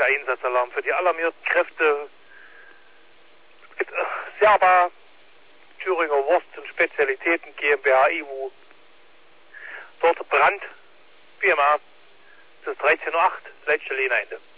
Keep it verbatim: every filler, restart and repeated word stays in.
Einsatzalarm für die alarmierten Kräfte. Äh, Serba, Thüringer Wurst und Spezialitäten GmbH I W. Dort Brand, wie immer, das ist dreizehn Uhr acht, Leitstelle hinein.